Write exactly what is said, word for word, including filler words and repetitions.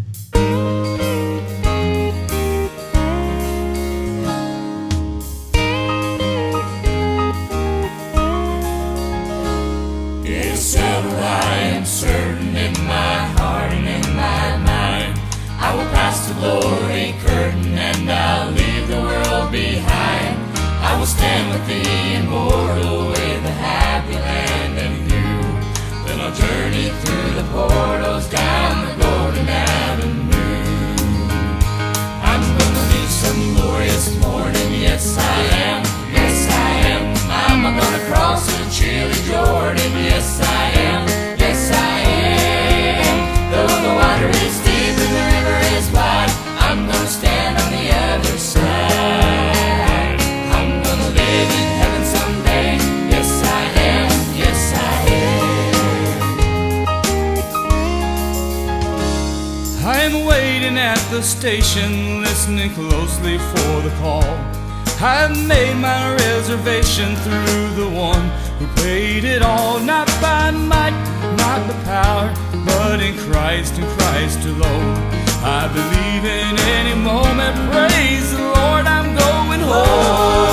Yes, settled I am certain in my heart and in my mind, I will pass the glory curtain and I'll leave the world behind. I will stand with the immortal with a happy land and view. Then I'll journey through the portals down the golden avenue. I'm gonna meet some glorious morning, yes I am, yes I am. I'm gonna cross the chilly Jordan, yes I am, yes I am. Though the water is deep and the river is wide, I'm gonna stand on the other side. I'm gonna live in heaven someday, yes I am, yes I am. I am waiting at the station, listening closely for the call. I've made my reservation through the one who paid it all, not by might, not by power, but in Christ and Christ alone. I believe in any moment, praise the Lord, I'm going home.